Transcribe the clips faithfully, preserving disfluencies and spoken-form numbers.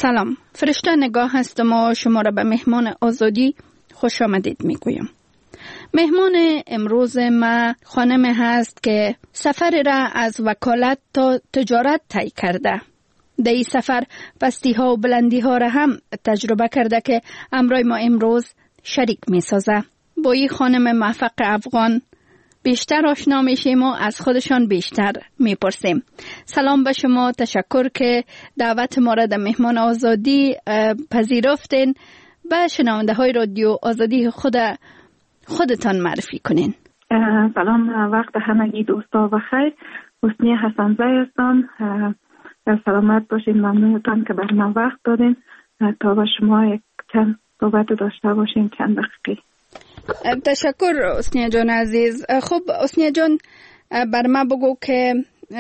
سلام، فرشته نگاه هستم و شما را به مهمان آزادی خوش آمدید میگویم. مهمان امروز ما خانم هست که سفر را از وکالت تا تجارت طی کرده. در این سفر پستی ها و بلندی ها را هم تجربه کرده که امروز ما امروز شریک می سازه. با این خانم موفق افغان بیشتر آشنا میشیم و از خودشان بیشتر میپرسیم. سلام به شما، تشکر که دعوت ما را در مهمان آزادی پذیرفتین. به شنونده های رادیو آزادی خود خودتان معرفی کنین. سلام، وقت همگی دوستا و خیر. حسنی حسن‌زی هستم. سلامت باشین، ممنونتان که بر من وقت دادین تا با شما یک چند صحبت داشته باشیم چند دقیقه. تشکر حسنی جان عزیز. خب حسنی جان، بر ما بگو که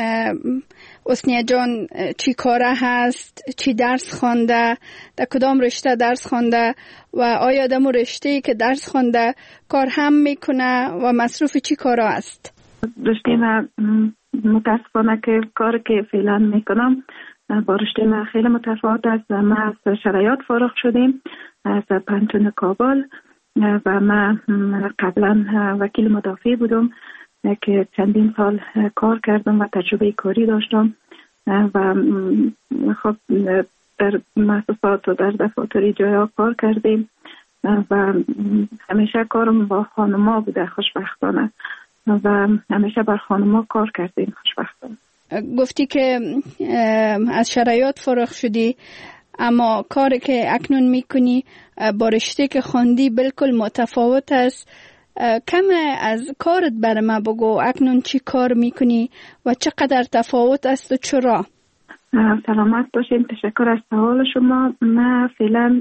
حسنی جان چی کاره هست، چی درس خوانده، در کدام رشته درس خوانده و آیا دمو رشته که درس خوانده کار هم میکنه و مصروف چی کارا است؟ رشته من متاسفانه که کار که فعلا میکنم با رشته من خیلی متفاوت است. ما از شرایط فارغ شدیم از پانتون کابل و من قبلا وکیل مدافع بودم که چندین سال کار کردم و تجربه کاری داشتم و خب در مؤسسات و در دفاتر جایا کار کردیم و همیشه کارم با خانما بوده خوشبختانه و همیشه بر خانما کار کردیم خوشبختانه. گفتی که از شرایط فارغ شدی، اما کاری که اکنون میکنی با رشته که خواندی بالکل متفاوت است. کم از کارت بر ما بگو، اکنون چی کار میکنی و چقدر تفاوت است و چرا؟ سلامت باشین، تشکر از سوال شما. من فعلا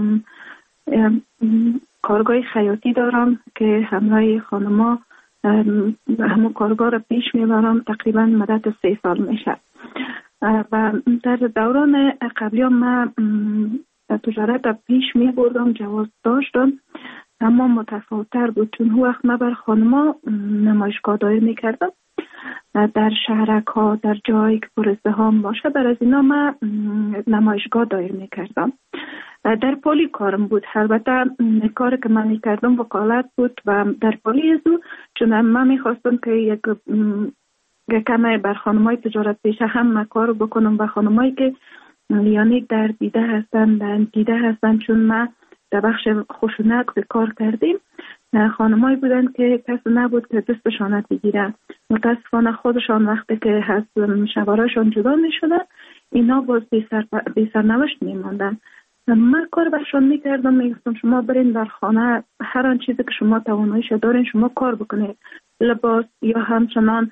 کارگاه خیاطی دارم که همراه خانما همون کارگاه را پیش میبرم. تقریبا مدت سه سال میشه و در دوران قبلی من تجارت پیش می بردم، جواز داشتم، اما متفاوت‌تر بود چون هر وقت من بر خانما نمایشگاه دایر می کردم در شهرک ها، در جایی که پر ازدحام باشه، بر از اینا من نمایشگاه دایر می کردم. در پلی کارم بود. البته کاری که من می کردم وکالت بود و در پلی ازو چون من می خواستم که یک کمی بر خانمای تجارت پیشه هم کار بکنم و خانمایی که یعنی در دیده هستن، در دیده هستن، چون ما در بخش خشونت کار کردیم. خانمایی بودن که کس نبود که دستشان بگیرن. متاسفانه خودشان وقتی که از شوهرشان جدا می شدن اینا باز بی سرنوشت می ماندن. من کار برشان می کردم، می گفتم شما برین در خانه هر آن چیزی که شما تواناییش دارین شما کار بکنید، لباس یا همچنان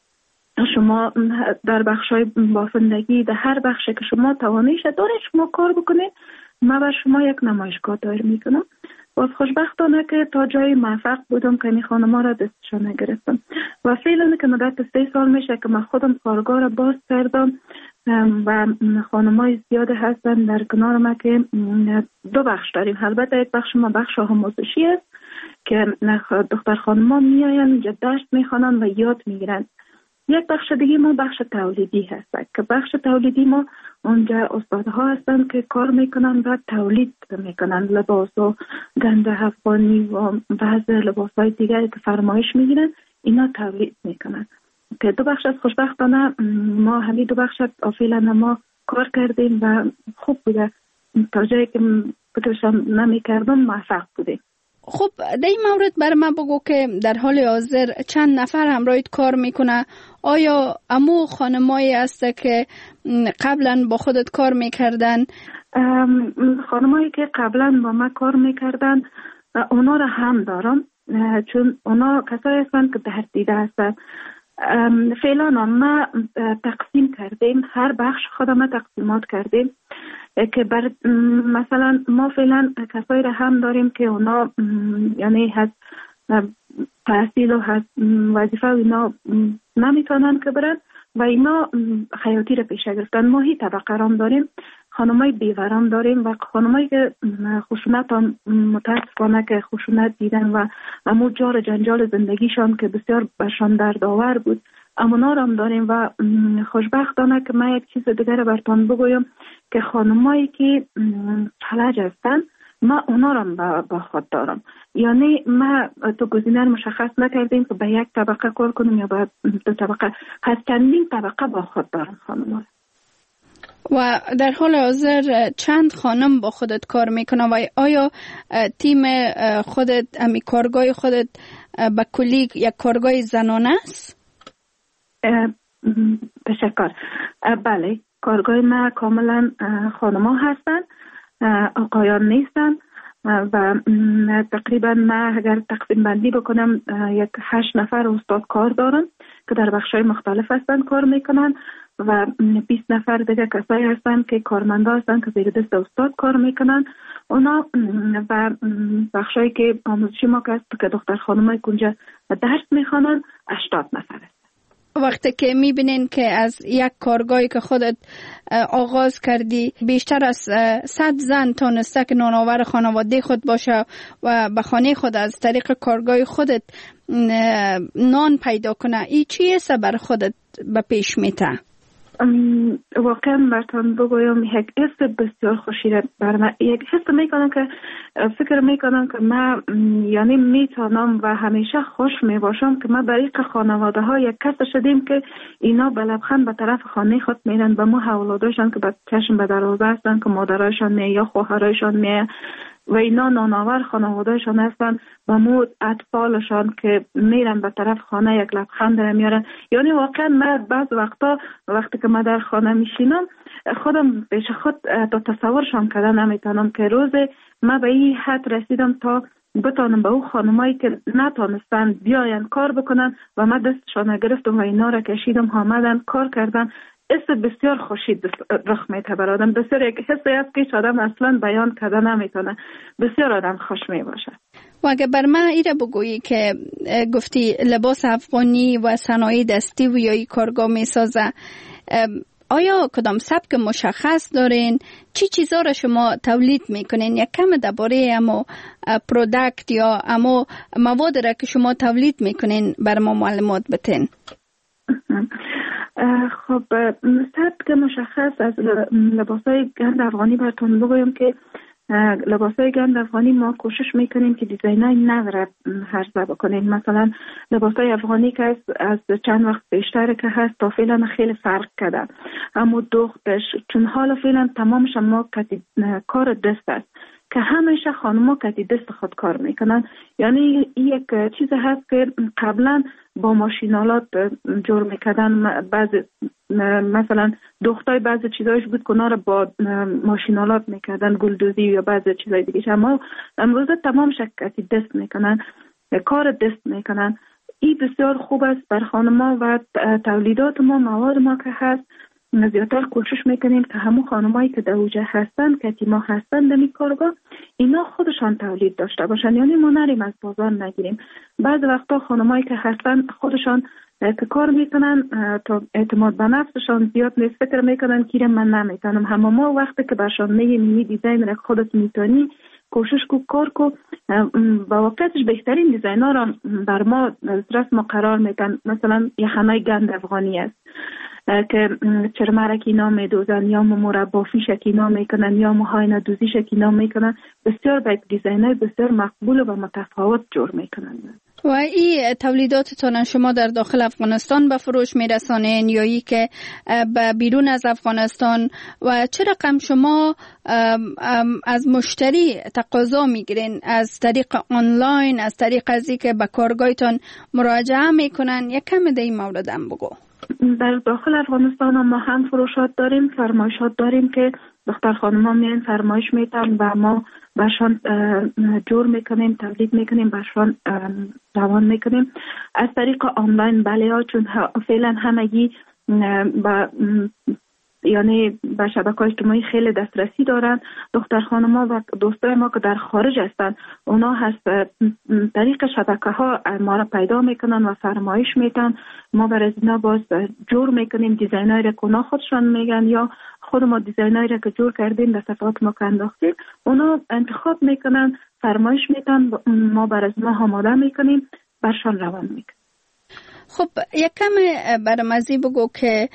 شما در بخشای بافندگی، در هر بخشی که شما تواناییش دارید شما کار بکنید. من بر شما یک نمایشگاه دایر میکنم. باز خوشبختانه که تا جای موفق بودم که این خانم‌ها را دستشان نگرفتم و فعلا که مدت سه سال میشه که من خودم کارگاه را باز کردم و خانم‌های زیاده هستن در کنار ما که دو بخش داریم. البته یک بخش ما بخش آموزشی است که دختر خانم‌ها میاین اینجا درس میخوانن و یاد میگیرن. یک بخش دیگه ما بخش تولیدی هست که بخش تولیدی ما اونجا استادها هستن که کار میکنن و تولید میکنن لباس و گنده افغانی و بعض لباسهای دیگری که فرمایش میگیرن اینا تولید میکنن که دو بخش از خوشبختانه ما همین دو بخش فعلا ما کار کردیم و خوب بوده. تا جایی که فکرشم نمیکردم موفق بودیم. خب در این مورد بر من بگو که در حال حاضر چند نفر همراهت کار میکنه؟ آیا امو خانمایی هست که قبلا با خودت کار میکردن؟ خانمایی که قبلا با من کار میکردن اونا را هم دارم چون اونا کسایی هستن که در دیده هستن. فعلا ما تقسیم کردیم، هر بخش خودم تقسیمات کردیم که بر مثلا ما فعلا کسایی را هم داریم که اونا یعنی هست تحصیل و هست وظیفه و اینا نمیتونن که برن و اینا خیاطی را پیشه گرفتن. ما هی طبقه رام داریم، خانمای بیورام داریم و خانمایی که خشونت متاسفانه که خشونت دیدن و امو جار جنجال زندگیشان که بسیار برشان دردآور بود امونا را هم داریم. و خوشبختانه که من یک چیز دیگر براتون بگویم که خانمایی که فلج هستن ما اونا را با خود دارم. یعنی ما تو گزینه مشخص نکردیم که به یک طبقه کار کنیم یا به دو طبقه، هر چندین طبقه با خود دارم خانم. و در حال حاضر چند خانم با خودت کار میکنه و آیا تیم خودت امی کارگاه خودت به کلی یک کارگاه زنانه است؟ تشکر. بله، کارگاه ما کاملا خانما هستن، آقایان نیستن. و تقریبا ما اگر تقسیم بندی بکنم یک هشت نفر استاد کار دارن که در بخشای مختلف هستن کار میکنن و بیست نفر دیگه کسایی هستن که کارمندا هستن که زیر دست استاد کار میکنن اونا. و بخشایی که آموزشی ما که که دختر خانمای کنجا درس میخوانن هشتاد نفر هست. وقتی که میبینین که از یک کارگاهی که خودت آغاز کردی بیشتر از صد زن تانسته که نانآور خانواده خود باشه و به خانه خود از طریق کارگاه خودت نان پیدا کنه، این چیه بر خودت به پیش میته؟ واقعا براتون بگویم یک حس بسیار خوشی بر من، یک حس میکنم که فکر میکنم که من یعنی میتونم و همیشه خوش میباشم که من برای خانواده ها یک کس شدیم که اینا به لبخند به طرف خانه خود میرن، به ما اولادشان که به چشم به دروازه هستن که مادرایشان می یا خواهرایشان می و اینا نانآور خانوادهشان هستن و مو اطفالشان که میرن به طرف خانه یک لبخند را میارن. یعنی واقعا من بعض وقتا وقتی که من در خانه میشینم خودم پیش خود تا تصورشان کردن نمیتونم که روز من به این حد رسیدم تا بتانم به او خانمایی که نتانستن بیاین کار بکنن و من دستشان گرفتم و اینا را کشیدم آمدن کار کردن. حس بسیار خوشی رخ میده بر آدم، بسیار یک حسی است که آدم اصلا بیان کرده نمیتونه، بسیار آدم خوش می باشه. و اگه بر من ایره بگویی که گفتی لباس افغانی و صنایع دستی و یا کارگاه می سازه، آیا کدام سبک مشخص دارین؟ چی چیزا را شما تولید میکنین؟ یک کم درباره امو پروداکت یا امو مواد را که شما تولید میکنین بر ما معلومات بتین. خب سبک مشخص از لباسای گند افغانی براتون بگویم که لباسای گند افغانی ما کوشش میکنیم که دیزاینای نو را عرضه بکنیم. مثلا لباسای افغانی که از, از چند وقت بیشتر که هست تا فعلا خیلی فرق کرده، اما دوختش چون حالا فعلا تمامش ما کار دست است که همیشه خانم‌ها کتی دست خود کار میکنن. یعنی یک چیز هست که قبلا با ماشینالات جور میکردن، بعض مثلا دختای بعض چیزایش بود که را با ماشینالات میکردن، گلدوزی یا بعض چیزای دیگه، اما امروز تمامش کتی دست میکنن، کار دست میکنن. این بسیار خوب است بر خانم‌ها و تولیدات ما، مواد ما که هست زیادتر کوشش میکنیم که همون خانمایی که در اوجه هستن که ما هستن در این کارگاه اینا خودشان تولید داشته باشن، یعنی ما نریم از بازار نگیریم. بعض وقتا خانمایی که هستن خودشان که کار میکنن تا اعتماد به نفسشان زیاد نیست، فکر میکنن که من نمیتونم. همه ما وقتی که برشان میگیم می دیزاین را خودت میتونی کوشش کو کار کو، با واقعیتش بهترین دیزاین ها را بر ما دسترس ما قرار میدن. مثلا یخنای گند افغانی است که چرمرک اینا میدوزن یا مربا فیشک اینا میکنن یا موهای ندوزیشک اینا میکنن، بسیار با دیزاینای بسیار مقبول و متفاوت جور میکنن. و این تولیداتتان شما در داخل افغانستان به فروش میرسانین یا ای که به بیرون از افغانستان؟ و چه رقم شما از مشتری تقاضا میگیرین؟ از طریق آنلاین، از طریق ازی که به کارگاهتان مراجعه میکنن؟ یک کم در این مورد هم بگو. در داخل افغانستان ما هم فروشات داریم، فرمایشات داریم که دختر خانم ها میان فرمایش میتن و ما برشان جور میکنیم، تولید میکنیم، برشان روان میکنیم. از طریق آنلاین بله ها، چون فعلا همگی با یعنی به شبکه‌های اجتماعی خیلی دسترسی دارن. دختر خانم‌ها و دوستای ما که در خارج هستن اونا هست طریق شبکه‌ها ما را پیدا میکنن و فرمایش میتن، ما برای اینا باز جور میکنیم دیزاینایی را که اونا خودشان میگن یا خود ما دیزاینایی را که جور کردیم در صفحات ما که انداختیم اونا انتخاب میکنن، فرمایش میتن، ما برای اینا آماده میکنیم، برشان روان میکنیم. خب یک کم برام ازی بگو که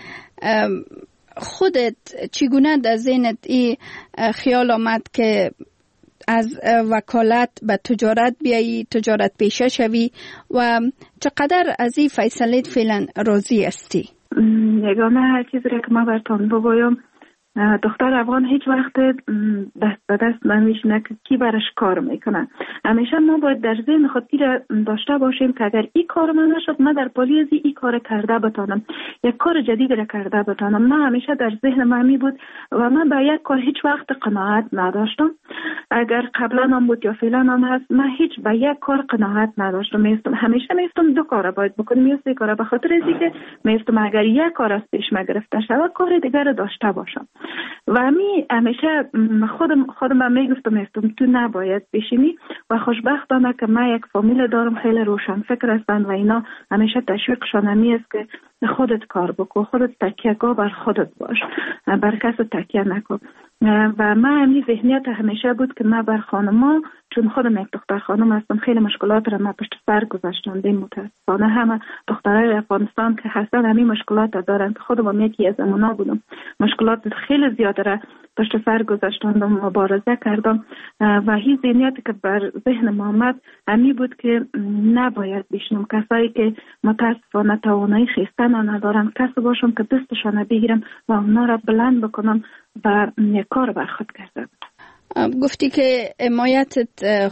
خودت چگونه در ذهنت این خیال آمد که از وکالت به تجارت بیایی، تجارت پیشه شوی و چقدر از این فیصله فعلا راضی هستی؟ یگانه چیزی که ما براتون بگویم، دختر افغان هیچ وقت دست به دست نمیشینه که کی برش کار میکنه. همیشه ما باید در ذهن خود داشته باشیم که اگر این کار من نشد، من در پالی از این کار کرده بتانم، یک کار جدید را کرده بتانم. من همیشه در ذهن من می بود و من به یک کار هیچ وقت قناعت نداشتم. اگر قبلا هم بود یا فعلا هم هست، من هیچ به یک کار قناعت نداشتم. میستم همیشه میستم دو کار باید بکنم یا سه کار، به خاطر اینکه میستم اگر یک کار از پیش ما گرفته شود، کار دیگر را داشته باشم. و همی همیشه خودم خودم میگفتم میستم تو نباید بشینی و خوشبختانه که من یک فامیل دارم خیلی روشن فکر هستن و اینا همیشه تشویقشان همی است که خودت کار بکن، خودت تکیه گاه بر خودت باش، بر کس تکیه نکن. و من همین ذهنیت همیشه بود که من بر خانما، چون خودم یک دختر خانم هستم، خیلی مشکلات را من پشت سر گذاشتم. متاسفانه همه دخترای افغانستان که هستن همین مشکلات دارن که خودم یکی از اونا بودم. مشکلات خیلی زیاده را پشت سر گذاشتم و مبارزه کردم و هیچ ذهنیتی که بر ذهن ما آمد همین بود که نباید بشنم کسایی که متاسفانه توانایی خیستن ندارن، کسی باشم که دستشان بگیرم و اونا را بلند بکنم و یک کار بر خود کردم. گفتی که حمایتت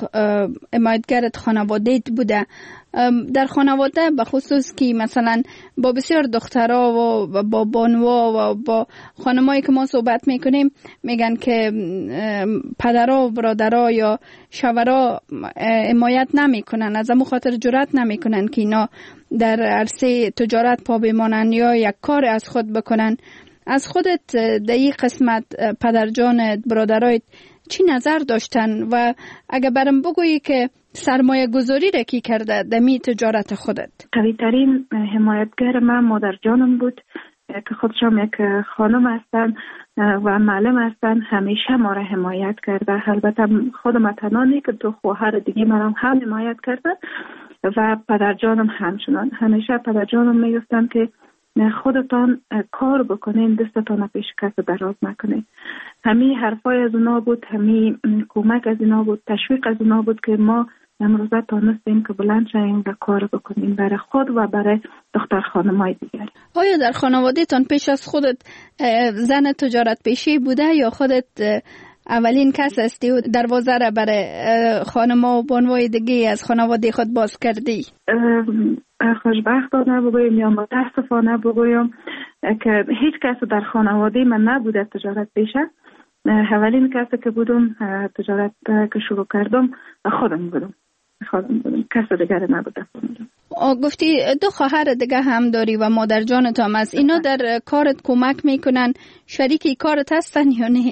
حمایتگرت خانواده‌ت بوده. در خانواده به خصوص که مثلا با بسیار دخترها و با بانوا و با خانمایی که ما صحبت میکنیم میگن که پدرها و برادرها یا شوهرها حمایت نمیکنن، از همون خاطر جرأت نمیکنن که اینا در عرصه تجارت پا بمانن یا یک کار از خود بکنن. از خودت در این قسمت پدرجانت، برادرایت چی نظر داشتن و اگه برام بگویی که سرمایه گذاری را کی کرده دمی تجارت خودت؟ قوی ترین حمایتگر من مادر جانم بود که خودشم یک خانم هستن و معلم هستن. همیشه ما را حمایت کرده. البته خودم تنانی که تو خواهر دیگه مرا هم حمایت کردن و پدر جانم همچنان. همیشه پدر جانم میگفتن که خودتان کار بکنین، دستتان پیش کس دراز نکنین. همین حرفای از اونا بود، همین کمک از اونا بود، تشویق از اونا بود که ما امروزه تانستیم که بلند شویم و کار بکنیم برای خود و برای دختر خانمای دیگر. آیا در خانواده تان پیش از خودت زن تجارت پیشی بوده یا خودت اولین کس هستی و دروازه را برای خانما و بانوای دیگه از خانواده خود باز کردی؟ خوشبختانه بگویم یا متاسفانه بگویم که هیچ کس در خانواده من نبوده تجارت پیشه. اولین کسی که بودم تجارت که شروع کردم خودم بودم. خودم بودم. کس دیگر نبوده. گفتی دو خواهر دیگه هم داری و مادر جانت هم است. اینا در کارت کمک میکنن؟ شریکی کارت هستن یا نه؟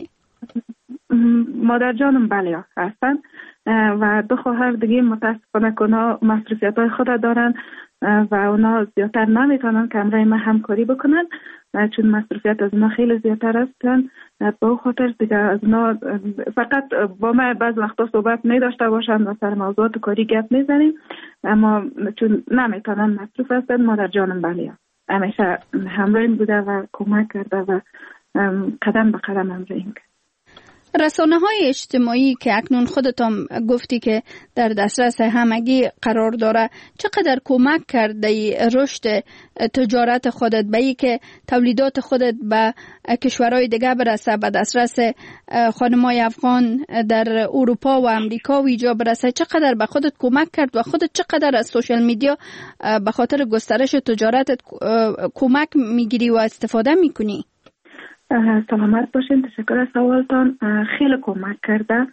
مادر جانم بله هستن و دو خواهر دیگه متاسفانه که اونا مصروفیت های خود دارن و اونا زیادتر نمیتونن که همراه ما همکاری بکنن چون مصروفیت از اونا خیلی زیادتر هستن. به او خاطر دیگه از اونا فقط با ما بعض وقتا صحبت میداشته باشن و سر موضوعات کاری گپ میزنیم، اما چون نمیتونن مصروف هستن مادر جانم بله همیشه همراهیم بوده و کمک کرده و قدم به قدم همراهیم کرد. رسانه های اجتماعی که اکنون خودتان گفتی که در دسترس همگی قرار داره چقدر کمک کرده رشد تجارت خودت به ای که تولیدات خودت به کشورهای دیگه برسه، به دسترس خانمای افغان در اروپا و امریکا و اینجا برسه؟ چقدر به خودت کمک کرد و خودت چقدر از سوشال میدیا به خاطر گسترش تجارتت کمک میگیری و استفاده میکنی؟ سلامت باشین. تشکر از سوالتان. خیلی کمک کرده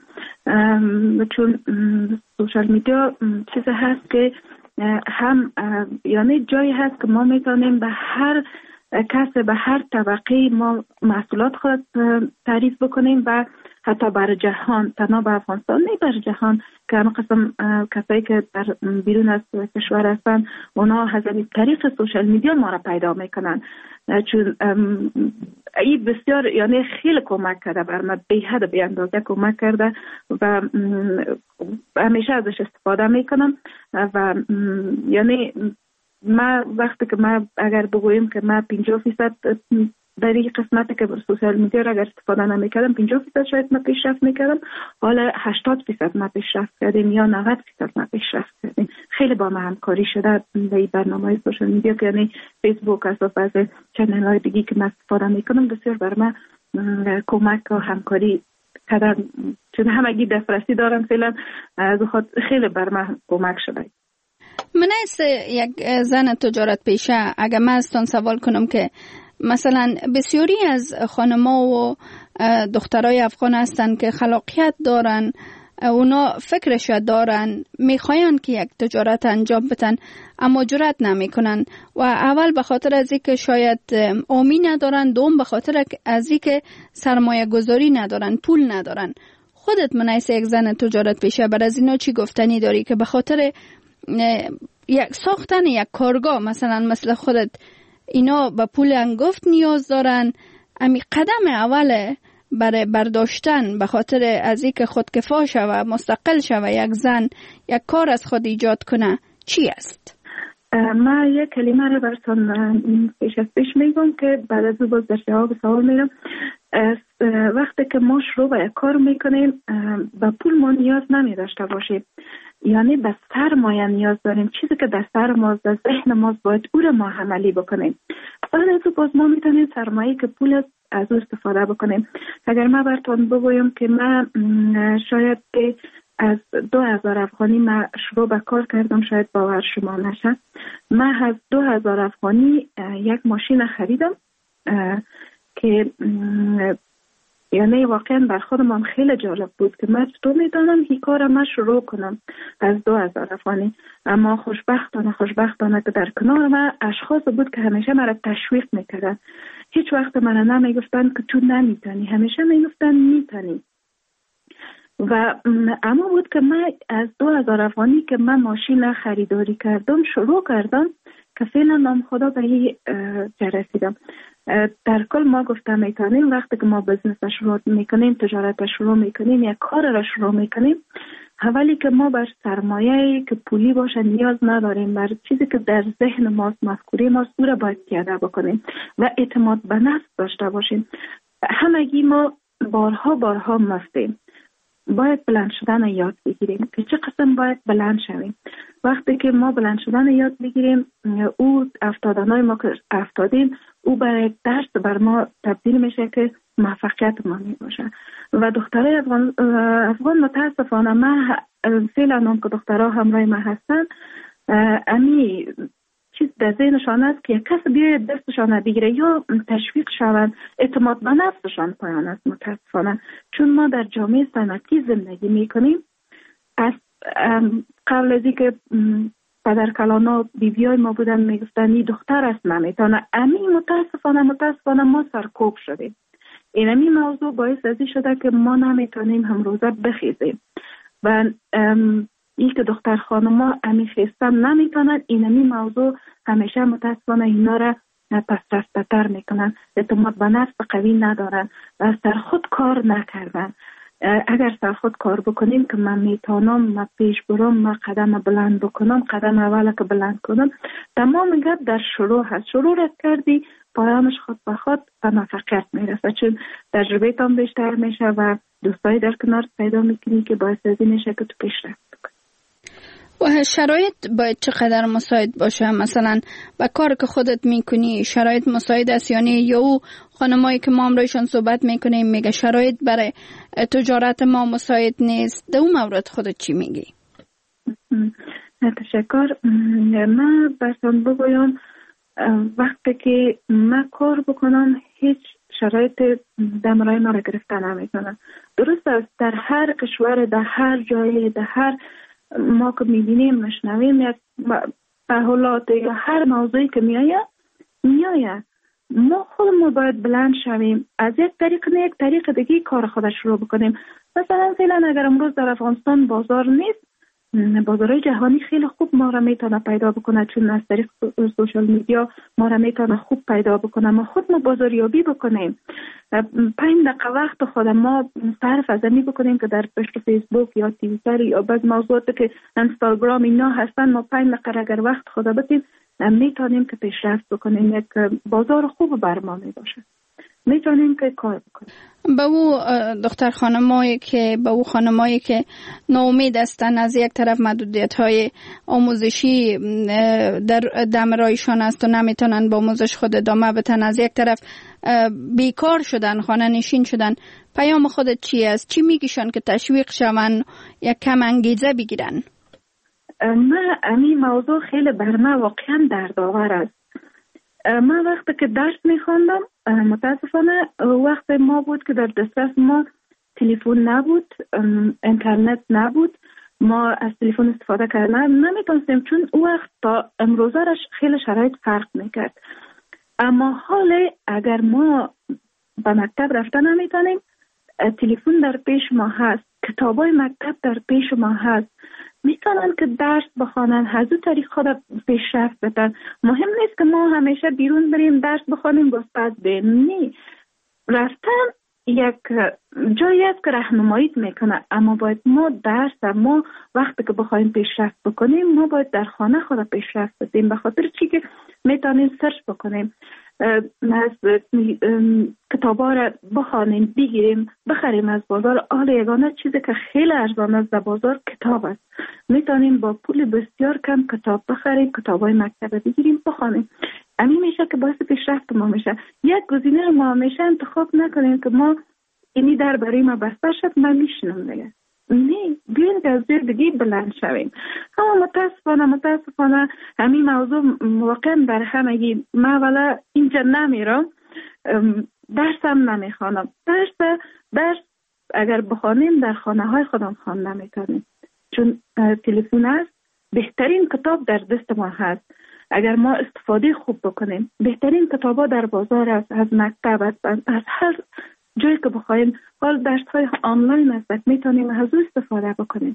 چون سوشال میدیا چیز هست که هم یعنی جایی هست که ما میتونیم به هر کس به هر طبقه ما محصولات خود تعریف بکنیم و حتی بر جهان، تنها به افغانستان نه بر جهان که همه قسم کسایی که در بیرون از کشور هستن اونا از طریق سوشال میدیا ما را پیدا میکنن چون این بسیار یعنی خیلی کمک کرده بر من، به حد به اندازه کمک کرده و همیشه ازش استفاده میکنم و یعنی ما وقتی که ما اگر بگویم که ما پنجاه فیصد در این قسمتی که بر سوشال میدیا را اگر استفاده نمیکردم پنجاه فیصد شاید ما پیشرفت میکردم، حالا هشتاد فیصد ما پیشرفت کردیم یا نود فیصد ما پیشرفت کردیم. خیلی با ما همکاری شده در این برنامه سوشال میدیا که یعنی فیسبوک است و بعض چنل های دیگه که ما استفاده میکنم بسیار بر ما کمک و همکاری کردن، چون همگی دسترسی دارن فعلا، از خود خیلی بر ما کمک شده. من از یک زن تجارت پیشه اگر من ازتان سوال کنم که مثلا بسیاری از خانم‌ها و دخترای افغان هستند که خلاقیت دارن، اونا فکرش دارن، میخواین که یک تجارت انجام بدن اما جرأت نمیکنن و اول به خاطر از اینکه شاید آمی ندارن، دوم به خاطر از اینکه سرمایه گذاری ندارن، پول ندارن. خودت منیس یک زن تجارت پیشه بر از اینا چی گفتنی داری که به خاطر یک ساختن یک کارگاه مثلا مثل خودت اینا به پول انگفت نیاز دارن؟ امی قدم اوله برای برداشتن به خاطر از اینکه خودکفا شوه، مستقل شوه، یک زن یک کار از خود ایجاد کنه چی است؟ ما یک کلمه رو براتون پیش از پیش میگم که بعد از او باز در جواب سوال میرم. وقتی که ما شروع به یک کار میکنیم به پول ما نیاز نمی داشته باشیم، یعنی به سرمایه نیاز داریم. چیزی که در سر ماست، در ذهن ماست، باید او رو ما عملی بکنیم. بعد از او باز ما میتونیم سرمایه که پول است از او استفاده بکنیم. اگر ما براتون بگویم که من شاید که از دو هزار افغانی من شروع به کار کردم، شاید باور شما نشه، من از دو هزار افغانی یک ماشین خریدم که یعنی واقعا بر خودم خیلی جالب بود که من چطور میدانم این کار من شروع کنم از دو هزار افغانی. اما خوشبختانه خوشبختانه که در کنار من اشخاص بود که همیشه مرا تشویق میکردن. هیچ وقت من نمیگفتن که تو نمیتونی، همیشه میگفتن میتونی. و اما بود که من از دو هزار افغانی که من ماشین خریداری کردم شروع کردم که فعلا نام خدا به این جا رسیدم. در کل ما گفتم میتونیم وقتی که ما بزنس شروع میکنیم، تجارت شروع میکنیم، یک کار را شروع میکنیم، اولی که ما بر سرمایه که پولی باشه نیاز نداریم، بر چیزی که در ذهن ماست، مفکوره ماست، او را باید پیاده بکنیم و اعتماد به نفس داشته باشیم. همگی ما بارها بارها مستیم، باید بلند شدن یاد بگیریم که چه قسم باید بلند شویم. وقتی که ما بلند شدن یاد بگیریم، او افتادنهای ما که افتادیم او برای درس بر ما تبدیل میشه که موفقیت ما می باشه. و دخترای افغان, افغان متاسفانه ما فعلا هم که دخترها همراه ما هستن، امی چیز در ذهنشان است که یک کس بیاید دستشان بگیره یا تشویق شوند، اعتماد به نفسشان پایان است متاسفانه. چون ما در جامعه صنعتی زندگی میکنیم، از قبل از اینکه پدر کلانا بیبیای ما بودن میگفتن این دختر است نمیتونه، امی متاسفانه متاسفانه ما سرکوب شدیم. این امی موضوع باعث ازی شده که ما نمیتونیم هم روزه بخیزیم و این که دختر خانما امی خیستن نمیتونن. این امی موضوع همیشه متاسفانه اینا را پس رفته تر میکنن، اعتماد به نفس قوی ندارن و سر خود کار نکردن. اگر سر خود کار بکنیم که من میتونم، من پیش برم، من قدم بلند بکنم، قدم اول که بلند کنم، تمام گپ در شروع هست. شروع رد کردی پایانش خود به خود به موفقیت میرسه، چون تجربه تام بیشتر میشه و دوستایی در کنار پیدا میکنی که باعث ازی میشه که تو پیشرفت بکنی. و شرایط باید چقدر مساعد باشه؟ مثلا با کار که خودت میکنی شرایط مساعد است؟ یعنی یا او خانمایی که ما امروزشان صحبت میکنیم میگه شرایط برای تجارت ما مساعد نیست، در اون مورد خودت چی میگی؟ تشکر. من براتون بگویم وقتی که من کار بکنم هیچ شرایط دمرای ما را گرفتن نمیکنن. درست است در هر کشور، در هر جای، در هر ما که میبینیم مشنویم یک تحولات یا هر موضوعی که میآید میآید ما خودمون باید بلند شویم، از یک طریق نه یک طریق دیگه کار خودش رو بکنیم. مثلا فعلا اگر امروز در افغانستان بازار نیست، بازارهای جهانی خیلی خوب ما را میتونه پیدا بکنه، چون از طریق سوشال میدیا ما را میتونه خوب پیدا بکنه. ما خود ما بازاریابی بکنیم، پنج دقیقه وقت خود ما صرف از می بکنیم که در پشت فیسبوک یا توییتر یا بعض موضوعاتی که اینستاگرام اینا هستن، ما پنج دقیقه اگر وقت خود بدیم میتونیم که پیشرفت بکنیم. یک بازار خوب بر ما می باشه، میتونیم که کار بکنیم. به او دختر خانمایی که به او خانمایی که ناامید هستند، از یک طرف محدودیت های آموزشی در دمرایشان است و نمیتونن با آموزش خود ادامه بدن، از یک طرف بیکار شدن، خانه نشین شدن، پیام خودت چی است؟ چی میگیشن که تشویق شون یک کم انگیزه بگیرن؟ من این موضوع خیلی بر من واقعا دردآور است. من وقتی که درس میخواندم متاسفانه وقت ما بود که در دسترس ما تلفن نبود، اینترنت نبود، ما از تلفن استفاده کردن نمیتونستیم، چون او وقت تا امروزه خیلی شرایط فرق میکرد. اما حال اگر ما به مکتب رفتن نمیتونیم، تلفن در پیش ما هست، کتابای مکتب در پیش ما هست، میتونن که درس بخوانن، از اون طریق خود پیشرفت بدن. مهم نیست که ما همیشه بیرون بریم درس بخوانیم بس پس بریم، نه، رفتن یک جایی است که راهنمایی میکنه. اما باید ما درس ما وقتی که بخوایم پیشرفت بکنیم، ما باید در خانه خود پیشرفت بدیم، به خاطر چی که میتونیم سرچ بکنیم، از کتابا را بخوانیم، بگیریم، بخریم از بازار. حال یگانه چیزی که خیلی ارزان است در بازار کتاب است. میتونیم با پول بسیار کم کتاب بخریم، کتابای مکتب بگیریم، بخوانیم. همین میشه که باعث پیشرفت ما میشه. یک گزینه ما میشه انتخاب نکنیم که ما اینی در برای ما بسته شد من میشنم دیگه، نه، بیاین که از زیر دیگه بلند شویم. اما متاسفانه متاسفانه همین موضوع واقعا در همگی. من اولا اینجا نمیرم، درسم نمیخوانم. درس درس اگر بخوانیم در خانه های خودم خواندن نمیتونیم، چون تلفن است. بهترین کتاب در دست ما هست. اگر ما استفاده خوب بکنیم، بهترین کتابا در بازار است، از مکتب است، از هر جایی که بخوایم. حال درس های آنلاین است، میتونیم از او استفاده بکنیم.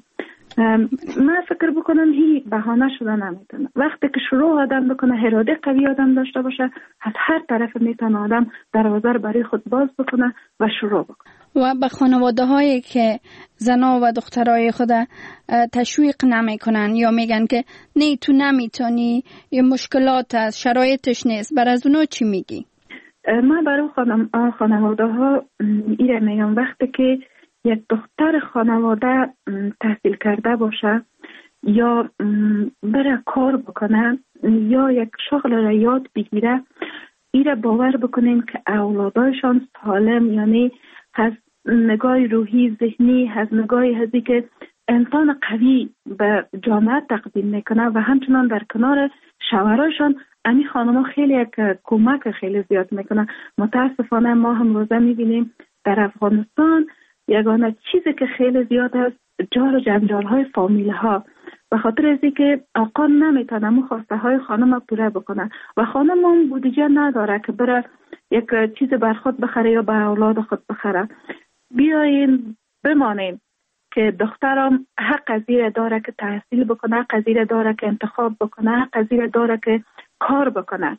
من فکر بکنم هی بهانه شده نمیتونه. وقتی که شروع آدم بکنه، اراده قوی آدم داشته باشه، از هر طرف میتونه آدم دروازه برای خود باز بکنه و شروع بکنه. و به خانواده هایی که زنا و دخترای خود تشویق نمی کنن یا میگن که نه تو نمیتونی، یه مشکلات هست، شرایطش نیست، بر از اونا چی میگی؟ من برای خانم خانواده ها ایره میگم، وقتی که یک دختر خانواده تحصیل کرده باشه یا بره کار بکنه یا یک شغل را یاد بگیره، ایره باور بکنیم که اولادایشان سالم، یعنی از نگاه روحی ذهنی، از نگاه هزی که انسان قوی به جامعه تقدیم میکنه و همچنان در کنار شوهراشان امی خانم ها خیلی یک کمک خیلی زیاد میکنه. متاسفانه ما هم روزه میبینیم در افغانستان یگانه چیزی که خیلی زیاد است جار و جنجال های فامیل ها، به خاطر از اینکه آقا نمیتونه مو خواسته های خانم پوره بکنه و خانم هم بودجه نداره که بره یک چیز بر خود بخره یا بر اولاد خود بخره. بیاین بمانیم که دخترم حق از این داره که تحصیل بکنه، حق از این داره که انتخاب بکنه، حق از این داره که کار بکنه.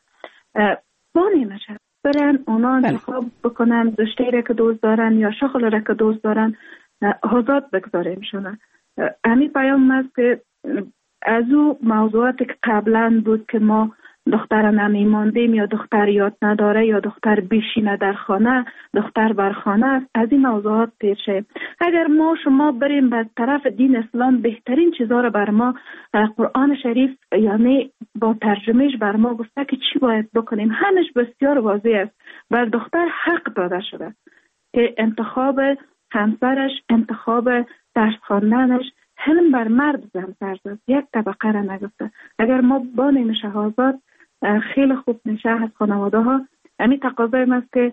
بانی نشه برن اونا انتخاب بکنن، رشته را که دوست دارن یا شغل را که دوست دارن، آزاد بگذاریم شونه. همین پیام است که از او موضوعاتی که قبلا بود که ما دختر نمیماندیم یا دختر یاد نداره یا دختر بیشینه در خانه، دختر بر خانه است، از این موضوعات پیر شه. اگر ما شما بریم به طرف دین اسلام، بهترین چیزا رو بر ما قرآن شریف یعنی با ترجمهش بر ما گفته که چی باید بکنیم. همش بسیار واضح است. بر دختر حق داده شده که انتخاب همسرش، انتخاب درس خواندنش، حلم بر مرد زن است، یک طبقه را نگفته. اگر ما بانیم شهازاد خیلی خوب میشه از خانواده ها. همین تقاضای است که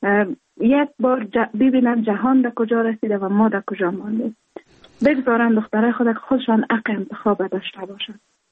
یک بار ببینن جهان در کجا رسیده و ما در کجا ماندیم. بگذارن دخترای خود خودشان حق انتخاب داشته باشن.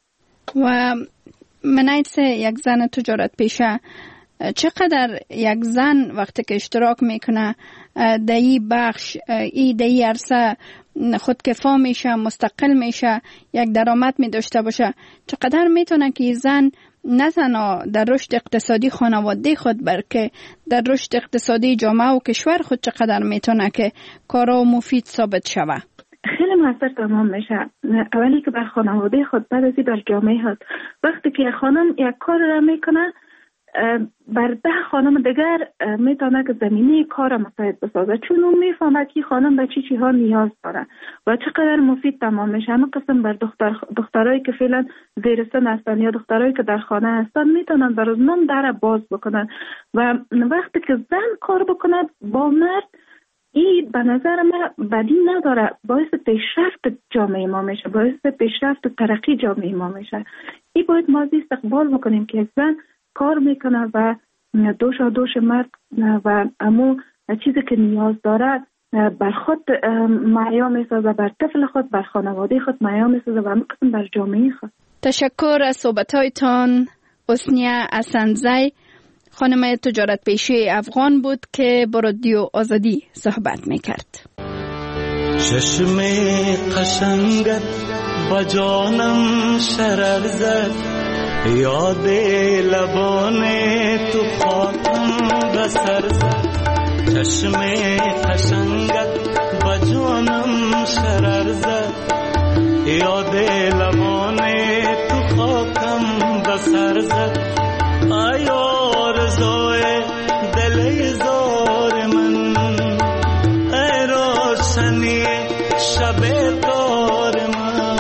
و منایت یک زن تجارت پیشه، چقدر یک زن وقتی که اشتراک میکنه در این بخش، ای در این عرصه خودکفا میشه، مستقل میشه، یک درآمد می داشته باشه، چقدر میتونه که زن نه تنها در رشد اقتصادی خانواده خود بلکه در رشد اقتصادی جامعه و کشور خود چقدر میتونه که کارا مفید ثابت شوه؟ خیلی موثر تمام میشه. اولی که بر خانواده خود، بعد ازی بر جامعه خود. وقتی که خانم یک کار را میکنه بر ده خانم دیگر میتونه که زمینه کار مساعد بسازه، چون اون میفهمه که خانم به چی چی ها نیاز داره و چقدر مفید تمام میشه. همه قسم بر دختر دخترایی که فعلا زیر سن هستن یا دخترایی که در خانه هستن میتونن بر اونم در باز بکنن و وقتی که زن کار بکنه با مرد، این به نظر من بدی نداره، باعث پیشرفت جامعه ما میشه، باعث پیشرفت و ترقی جامعه ما میشه. این باید ما استقبال بکنیم که زن کار میکنه و دوشا دوش مرد و امو چیزی که نیاز داره بر خود معیا میسازه، بر طفل خود، بر خانواده خود معیا میسازه و همه قسم بر جامعه خود. تشکر از صحبتایتان. حسنیه اسندزی، خانم تجارت پیشه افغان بود که با رادیو آزادی صحبت میکرد. چشم قشنگت با جانم شرر زد، یاد لبان تو خاکم بسر زد. چشم قشنگت با جانم شرر زد، یاد لبان تو خاکم بسر زد. ای آرزوی دل زار من، ای روشنی شب تار من.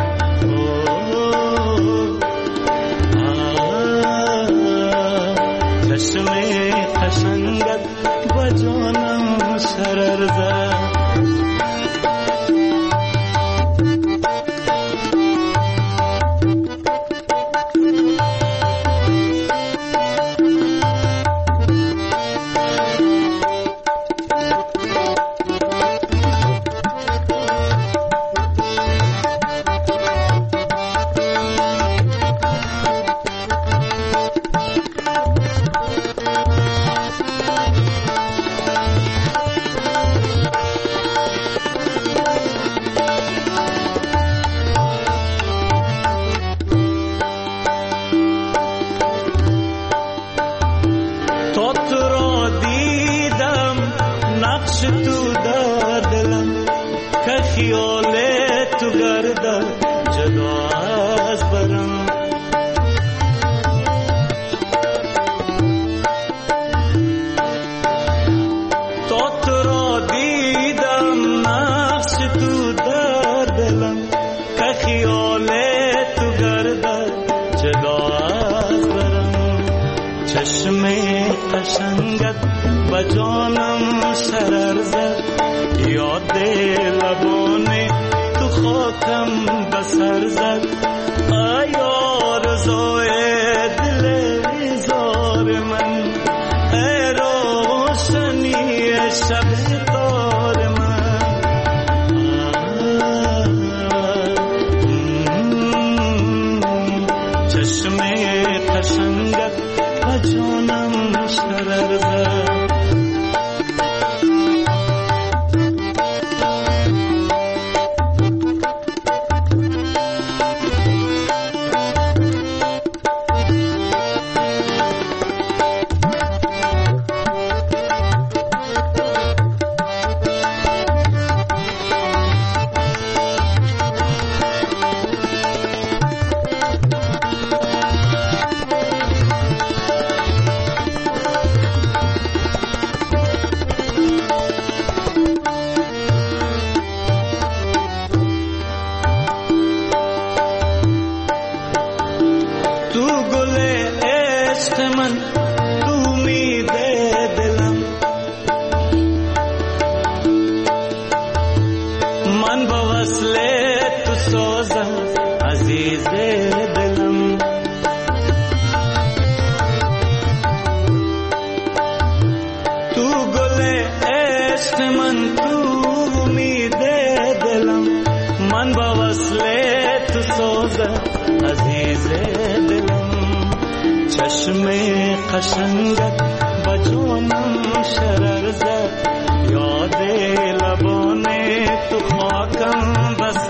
چشم قشنگت با جانم شرر زد.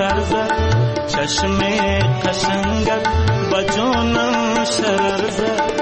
چشم قشنگت با جانم شرر زد.